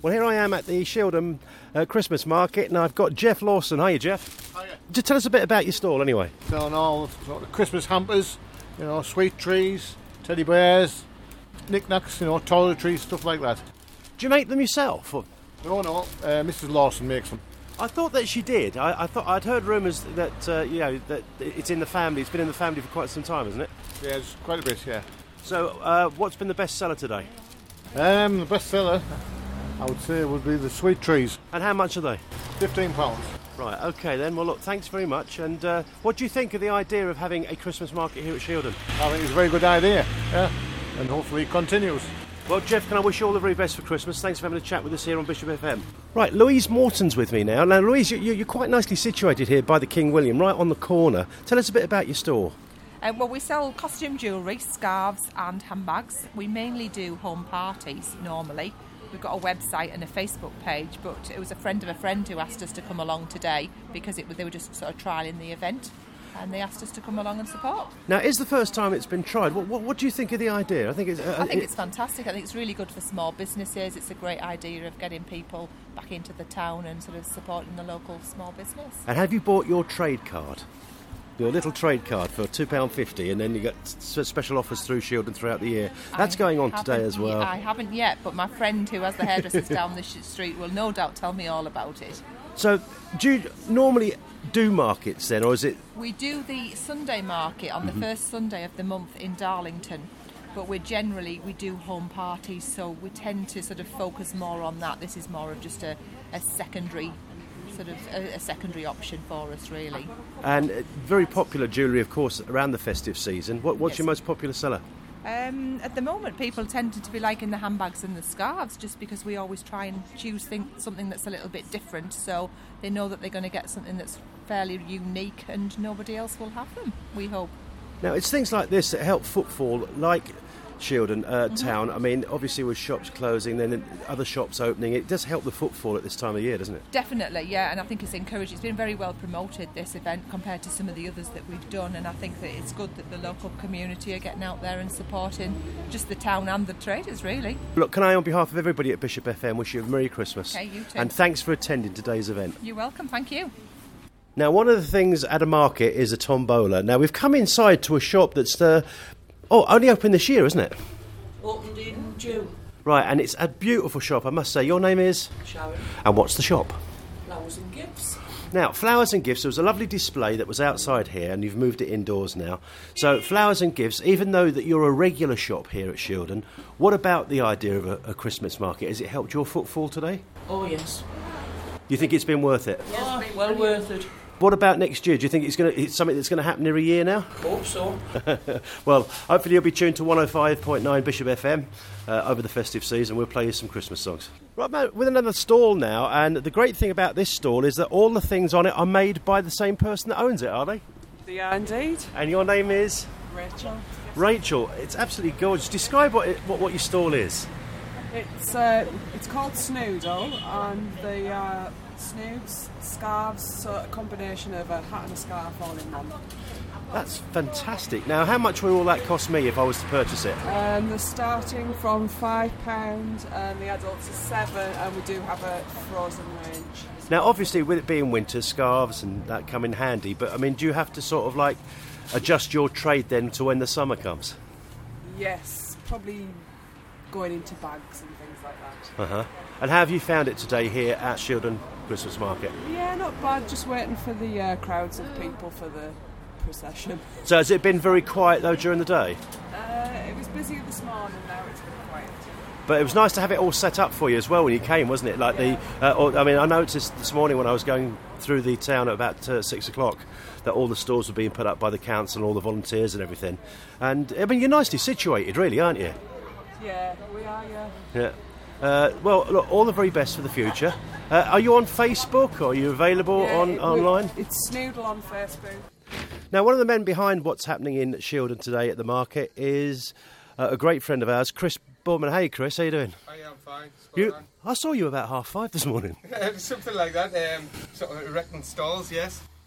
Well, here I am at the Shildon Christmas market, and I've got Jeff Lawson. Hiya, Jeff. Hiya. Just tell us a bit about your stall, anyway. Selling all sort of Christmas hampers, sweet trees, teddy bears, knickknacks, toiletries, stuff like that. Do you make them yourself? Or? No, Mrs. Lawson makes them. I thought that she did. I thought I'd heard rumours that that it's in the family. It's been in the family for quite some time, hasn't it? Yeah, it's quite a bit. Yeah. So, what's been the best seller today? The best seller, I would say, would be the sweet trees. And how much are they? £15. Right. Okay then. Well, look. Thanks very much. And what do you think of the idea of having a Christmas market here at Shildon? I think it's a very good idea. Yeah. And hopefully it continues. Well, Jeff, can I wish you all the very best for Christmas? Thanks for having a chat with us here on Bishop FM. Right, Louise Morton's with me now. Now, Louise, you're quite nicely situated here by the King William, right on the corner. Tell us a bit about your store. Well, we sell costume jewellery, scarves and handbags. We mainly do home parties normally. We've got a website and a Facebook page, but it was a friend of a friend who asked us to come along today because they were just sort of trialling the event. And they asked us to come along and support. Now, it's the first time it's been tried. What do you think of the idea? I think it's fantastic. I think it's really good for small businesses. It's a great idea of getting people back into the town and sort of supporting the local small business. And have you bought your trade card? Your little trade card for £2.50, and then you get special offers through Shildon throughout the year. That's going on today as well. I haven't yet, but my friend who has the hairdressers down the street will no doubt tell me all about it. So, do you normally do markets then, or is it? We do the Sunday market on the first Sunday of the month in Darlington, but we do home parties, so we tend to sort of focus more on that. This is more of just a secondary a secondary option for us, really. And very popular jewellery, of course, around the festive season. What's your most popular seller? At the moment, people tend to be liking the handbags and the scarves, just because we always try and choose something that's a little bit different, so they know that they're going to get something that's fairly unique and nobody else will have them, we hope. Now, it's things like this that help footfall, like Shildon town. I mean, obviously with shops closing, then other shops opening, it does help the footfall at this time of year, doesn't it? Definitely, yeah, and I think it's encouraged. It's been very well promoted, this event, compared to some of the others that we've done, and I think that it's good that the local community are getting out there and supporting just the town and the traders, really. Look, can I, on behalf of everybody at Bishop FM, wish you a Merry Christmas. Okay, you too. And thanks for attending today's event. You're welcome, thank you. Now, one of the things at a market is a tombola. Now, we've come inside to a shop that's only open this year, isn't it? Opened in June. Right, and it's a beautiful shop, I must say. Your name is? Sharon. And what's the shop? Flowers and Gifts. Now, Flowers and Gifts, there was a lovely display that was outside here, and you've moved it indoors now. So, Flowers and Gifts, even though that you're a regular shop here at Shildon, what about the idea of a Christmas market? Has it helped your footfall today? Oh, yes. You think it's been worth it? Oh, well worth it. What about next year? Do you think it's something that's going to happen every year now? Hope so. Well, hopefully you'll be tuned to 105.9 Bishop FM over the festive season. We'll play you some Christmas songs. Right, mate, with another stall now, and the great thing about this stall is that all the things on it are made by the same person that owns it, are they? They are indeed. And your name is? Rachel. Rachel, it's absolutely gorgeous. Describe what your stall is. It's called Snoodle, and they are snoods, scarves, so a combination of a hat and a scarf all in one. That's fantastic. Now, how much will all that cost me if I was to purchase it? They're starting from £5 and the adults are £7, and we do have a frozen range. Now, obviously, with it being winter, scarves and that come in handy, but, I mean, do you have to sort of, adjust your trade then to when the summer comes? Yes, probably going into bags and things like that. Uh-huh. And how have you found it today here at Shildon Christmas Market? Yeah, not bad, just waiting for the crowds of people for the procession. So has it been very quiet, though, during the day? It was busy this morning, now it's been quiet. But it was nice to have it all set up for you as well when you came, wasn't it? I noticed this morning when I was going through the town at about 6 o'clock that all the stores were being put up by the council and all the volunteers and everything. And, I mean, you're nicely situated, really, aren't you? Yeah, we are, yeah. Yeah. Well, look, all the very best for the future. Are you on Facebook, or are you available online? It's Snoodle on Facebook. Now, one of the men behind what's happening in Shildon today at the market is a great friend of ours, Chris Borman. Hey, Chris, how you doing? I am fine. I saw you about 5:30 this morning. Something like that. Sort of erecting stalls, yes.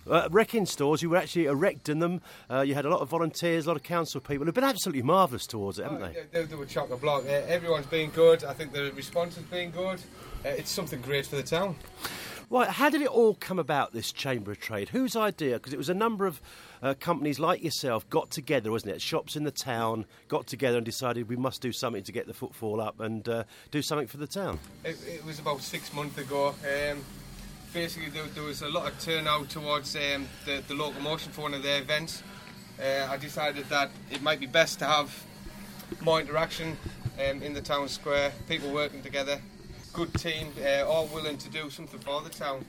Wrecking stores, you were actually erecting them. You had a lot of volunteers, a lot of council people who've been absolutely marvellous towards it, haven't they? They were chock-a-block. Everyone's been good. I think the response has been good. It's something great for the town. Right, how did it all come about, this Chamber of Trade? Whose idea? Because it was a number of companies like yourself got together, wasn't it? Shops in the town got together and decided we must do something to get the footfall up and do something for the town. It was about 6 months ago. Basically, there was a lot of turnout towards the locomotion for one of their events. I decided that it might be best to have more interaction in the town square, people working together. Good team, all willing to do something for the town.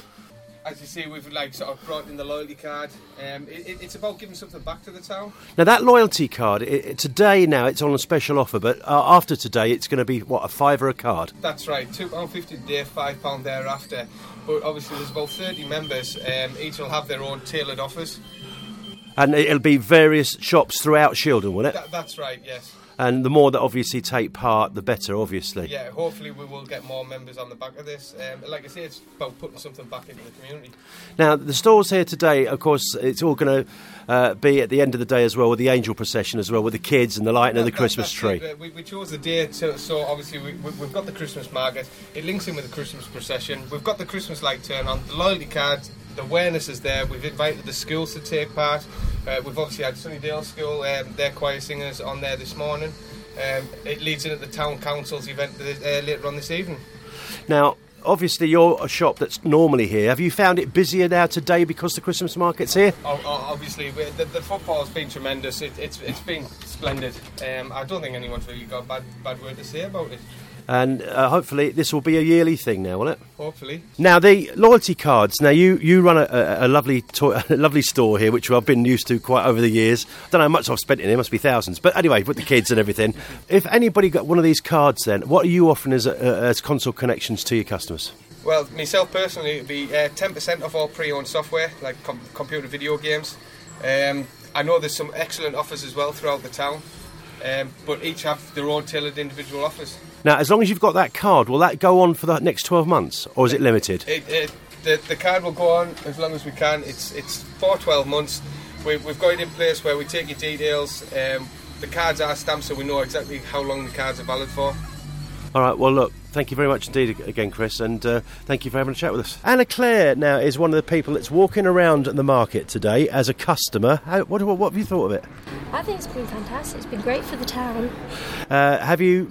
As you see, we've sort of brought in the loyalty card. It's about giving something back to the town. Now that loyalty card, today now it's on a special offer, but after today it's going to be, what, a £5 a card? That's right, £2.50 today, £5 thereafter. But obviously there's about 30 members, each will have their own tailored offers. And it'll be various shops throughout Shildon, will it? That's right, yes. And the more that obviously take part, the better, obviously. Yeah, hopefully we will get more members on the back of this. Like I say, it's about putting something back into the community. Now, the stalls here today, of course, it's all going to be at the end of the day as well, with the angel procession as well, with the kids and the lighting of the Christmas tree. We chose the day, so obviously we've got the Christmas market. It links in with the Christmas procession. We've got the Christmas light turn on, the loyalty card, the awareness is there. We've invited the schools to take part. We've obviously had Sunnydale School, their choir singers on there this morning. It leads into the town council's event later on this evening. Now, obviously you're a shop that's normally here. Have you found it busier now today because the Christmas market's here? Obviously, the football's been tremendous. It's been splendid. I don't think anyone's really got a bad word to say about it. And hopefully this will be a yearly thing now, will it? Hopefully. Now, the loyalty cards. Now, you run a lovely lovely store here, which I've been used to quite over the years. I don't know how much I've spent in it. Must be thousands. But anyway, with the kids and everything. If anybody got one of these cards, then what are you offering as console connections to your customers? Well, myself personally, it would be 10% off all pre-owned software, like computer video games. I know there's some excellent offers as well throughout the town, but each have their own tailored individual offers. Now, as long as you've got that card, will that go on for the next 12 months, or is it limited? The card will go on as long as we can. It's for 12 months. We've got it in place where we take your details. The cards are stamped, so we know exactly how long the cards are valid for. All right, well, look, thank you very much indeed again, Chris, and thank you for having a chat with us. Anna Claire now is one of the people that's walking around the market today as a customer. What have you thought of it? I think it's been fantastic. It's been great for the town. Have you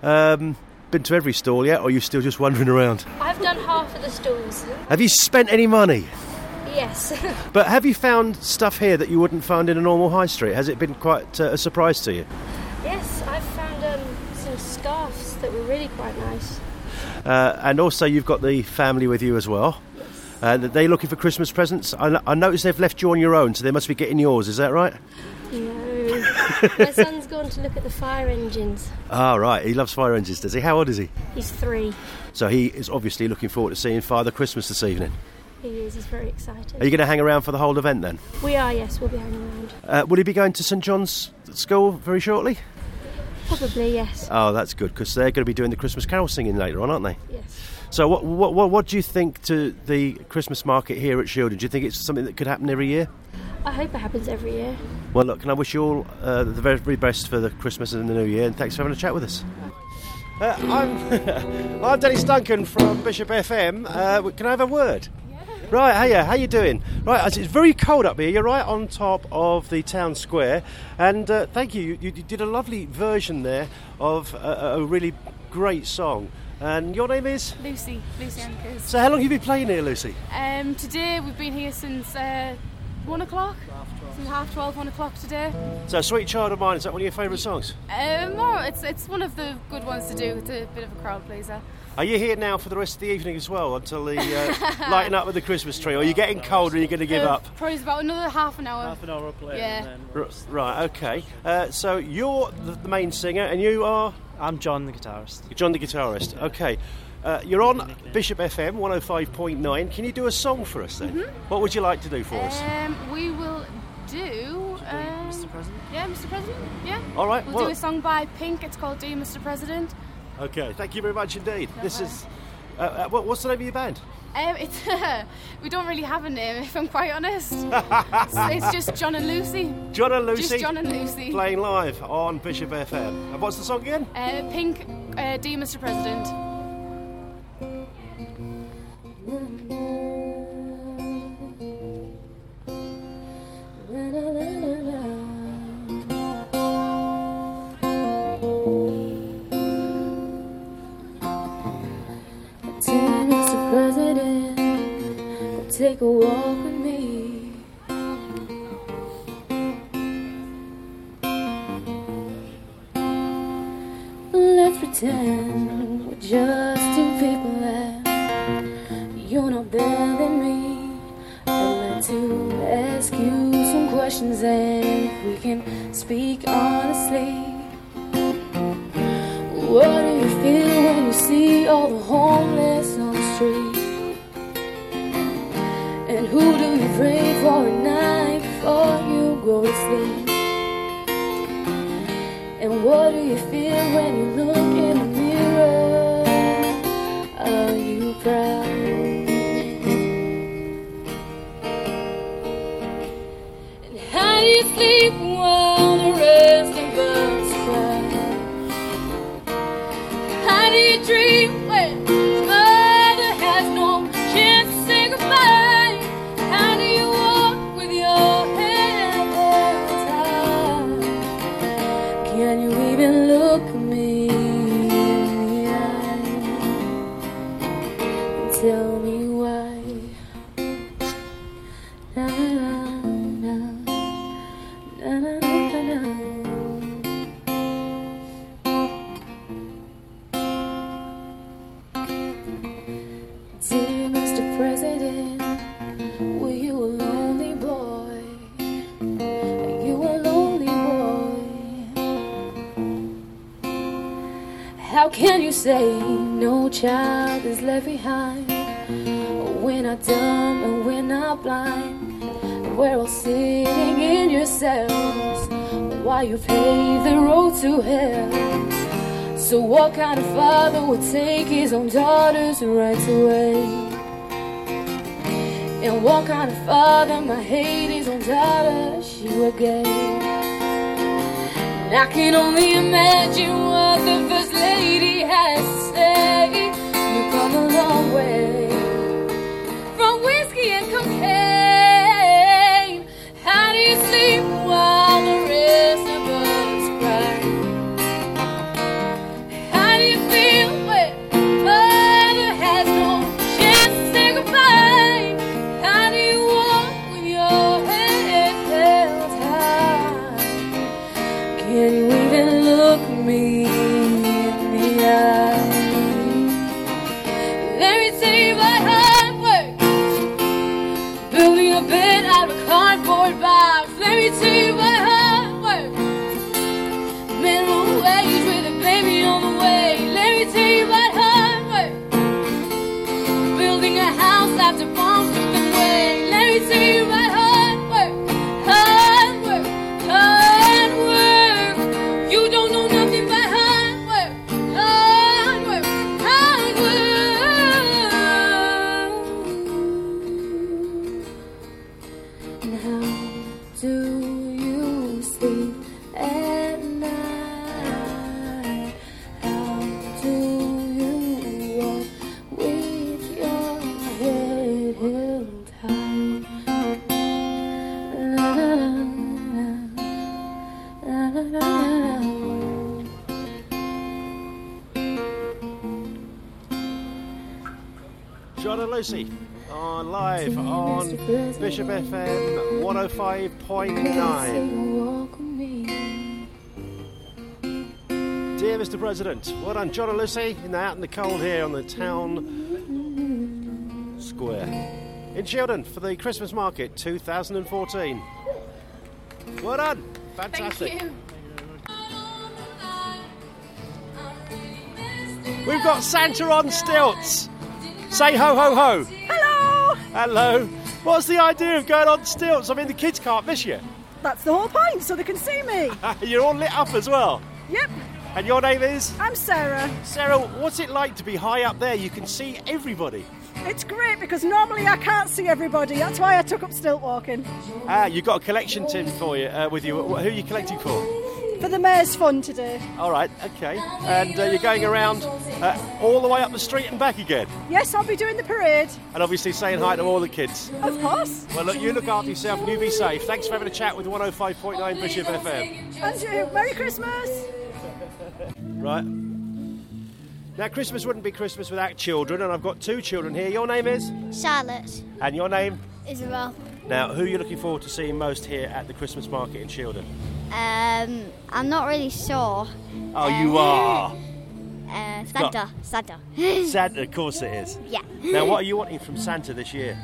been to every stall yet, or are you still just wandering around? I've done half of the stalls. Have you spent any money? Yes. But have you found stuff here that you wouldn't find in a normal high street? Has it been quite a surprise to you? Yes, I've found some scarves that were really quite nice. And also you've got the family with you as well. Yes. Are they looking for Christmas presents? I noticed they've left you on your own, so they must be getting yours, is that right? No. My son's gone to look at the fire engines. Ah, right. He loves fire engines, does he? How old is he? He's 3. So he is obviously looking forward to seeing Father Christmas this evening. He is. He's very excited. Are you going to hang around for the whole event then? We are, yes. We'll be hanging around. Will he be going to St John's School very shortly? Probably, yes. Oh, that's good, because they're going to be doing the Christmas carol singing later on, aren't they? Yes. So what do you think to the Christmas market here at Shildon? Do you think it's something that could happen every year? I hope it happens every year. Well, look, can I wish you all the very best for the Christmas and the New Year, and thanks for having a chat with us. I'm Dennis Duncan from Bishop FM. Can I have a word? Yeah. Right, hiya, how you doing? Right, it's very cold up here. You're right on top of the town square, and thank you. You did a lovely version there of a really great song. And your name is? Lucy Anchors. So how long have you been playing here, Lucy? Today we've been here since 1 o'clock. Since 12:30, 1 o'clock today. So Sweet Child of Mine, is that one of your favourite songs? No, it's one of the good ones to do. It's a bit of a crowd pleaser. Are you here now for the rest of the evening as well, until the lighting up with the Christmas tree, or are you getting cold and you're going to give up? Probably about another half an hour. Half an hour of playing. Yeah. Right, okay. So you're the main singer, and you are? I'm John, the guitarist. You're John, the guitarist. Okay. You're on Bishop FM 105.9. Can you do a song for us then? Mm-hmm. What would you like to do for us? We will do... Mr. President? Yeah, Mr. President, yeah. All right. We'll do a song by Pink. It's called Do You, Mr. President. Okay, thank you very much indeed. This is What's the name of your band? It's we don't really have a name, if I'm quite honest. It's just John and Lucy. John and Lucy? Just John and Lucy. Playing live on Bishop FM. And what's the song again? Pink, Dear Mr. President. Dear Mr. President, take a walk with me. Let's pretend we're just two people and you're not better than me. I'd like to ask you some questions and if we can speak honestly. What do you feel when you see all the homeless on the street? And who do you pray for at night before you go to sleep? And what do you feel when you look in the mirror? Are you proud? And how do you sleep while the rest of us cry? How do you dream when mother has no chance to say goodbye? How do you walk with your head held high? Can you even look at me in the eye and tell me why? Na, na, na, na, na, na, na. Dear Mr. President, were you a lonely boy? Are you a lonely boy? How can you say no child is left behind? We're not dumb and we're not blind. We're all sitting in your cells while you pave the road to hell. So what kind of father would take his own daughter's rights away? And what kind of father might hate his own daughter? She were gay. And I can only imagine what the first lady has to say. You come a long way from whiskey and cocaine. How do you sleep while the rest of us cry? How do you feel when mother has no chance to say goodbye? How do you walk with your head held high? Can you even look me in the eye? Let me tell you about hard work, building a bed out of a cardboard box. Let me tell you about hard work, minimum wage with a baby on the way. Let me tell you about hard work, building a house after bombs took them away. Let me tell you about hard work, hard work, hard work. You don't know nothing but hard work, hard work, hard work. And how do you sleep at night? How do you walk with your head held high? La, la, la, la, la, la. John and Lucy on live on Bishop FM 105.9. Walk with me. Dear Mr. President, well done, John and Lucy, out in the cold here on the town square in Shildon for the Christmas market 2014. Well done, fantastic. Thank you. We've got Santa on stilts. Say ho ho ho. Hello! Hello. What's the idea of going on stilts? I mean, the kids can't miss you. That's the whole point, so they can see me. You're all lit up as well. Yep. And your name is? I'm Sarah. Sarah, what's it like to be high up there? You can see everybody. It's great because normally I can't see everybody. That's why I took up stilt walking. You've got a collection tin for you with you. Who are you collecting for? For the Mayor's Fund today. All right, okay. And you're going around all the way up the street and back again? Yes, I'll be doing the parade. And obviously saying hi to all the kids? Of course. Well, look, you look after yourself and you be safe. Thanks for having a chat with 105.9 Bishop FM. And you. Merry Christmas. Right. Now, Christmas wouldn't be Christmas without children, and I've got 2 children here. Your name is? Charlotte. And your name? Isabel. Now, who are you looking forward to seeing most here at the Christmas market in Shildon? I'm not really sure. Oh, you are? Santa. Santa, of course it is. Yeah. Now, what are you wanting from Santa this year?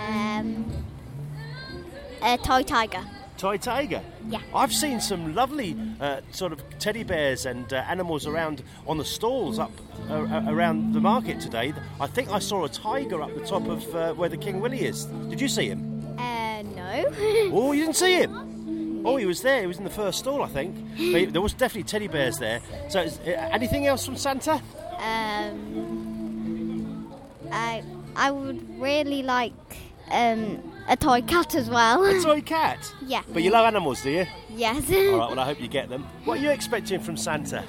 A toy tiger. Toy tiger? Yeah. I've seen some lovely sort of teddy bears and animals around on the stalls up around the market today. I think I saw a tiger up the top of where the King Willie is. Did you see him? No. Oh, you didn't see him? Oh, he was there. He was in the first stall, I think. But there was definitely teddy bears there. So, anything else from Santa? I would really like a toy cat as well. A toy cat? Yeah. But you love animals, do you? Yes. All right, well, I hope you get them. What are you expecting from Santa?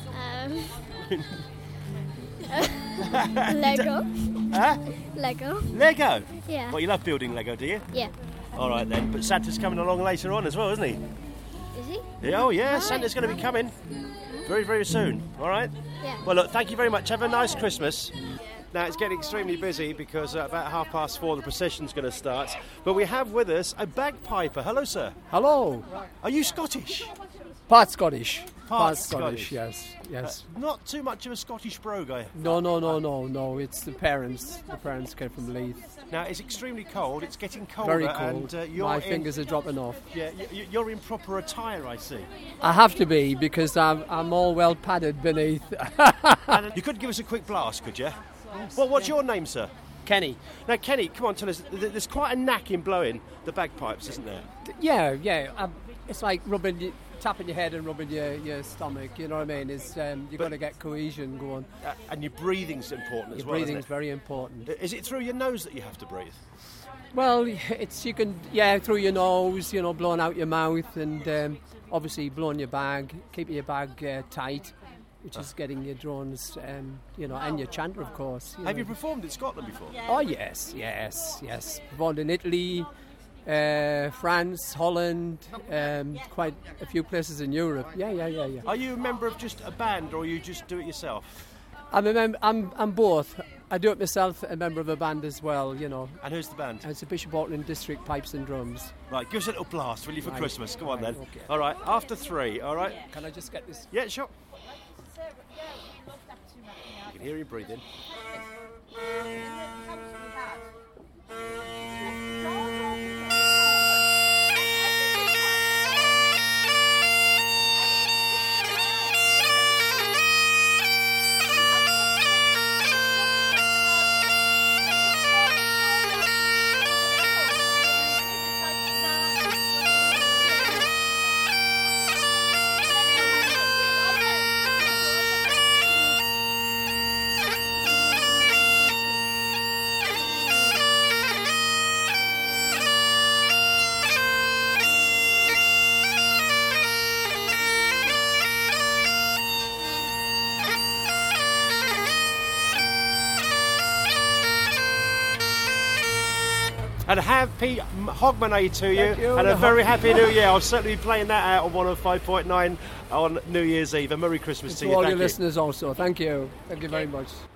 Lego. Huh? Lego. Lego? Yeah. Well, you love building Lego, do you? Yeah. All right, then. But Santa's coming along later on as well, isn't he? Is he? Yeah, oh, yeah. Right. Santa's going to be coming very, very soon. All right? Yeah. Well, look, thank you very much. Have a nice Christmas. Now, it's getting extremely busy because about 4:30 the procession's going to start. But we have with us a bagpiper. Hello, sir. Hello. Are you Scottish? Part Scottish. Part Scottish, yes. Not too much of a Scottish brogue, are you? No. It's the parents. The parents came from Leith. Now, it's extremely cold. It's getting colder. Very cold. And, My fingers are dropping off. Yeah, you're in proper attire, I see. I have to be because I'm all well padded beneath. And you could give us a quick blast, could you? Well, what's your name, sir? Kenny. Now, Kenny, come on, tell us. There's quite a knack in blowing the bagpipes, isn't there? Yeah. It's like tapping your head and rubbing your stomach. You know what I mean? It's you've got to get cohesion going. And your breathing's important as well. Your breathing's very important. Is it through your nose that you have to breathe? Well, through your nose, blowing out your mouth, and obviously blowing your bag, keeping your bag tight, which is getting your drones, and your chanter, of course. Have you performed in Scotland before? Oh yes. Performed in Italy, France, Holland, quite a few places in Europe. Yeah. Are you a member of just a band, or you just do it yourself? I'm both. I do it myself, a member of a band as well, And who's the band? It's the Bishop Auckland District Pipes and Drums. Right, give us a little blast, will you, for Christmas? Come on, then. Okay. All right, after 3, all right? Can I just get this? Yeah, sure. You can hear him breathing. And a happy Hogmanay to you, and a very happy New Year. I'll certainly be playing that out on 105.9 on New Year's Eve. A Merry Christmas to you. To all your listeners also. Thank you. Thank you very much.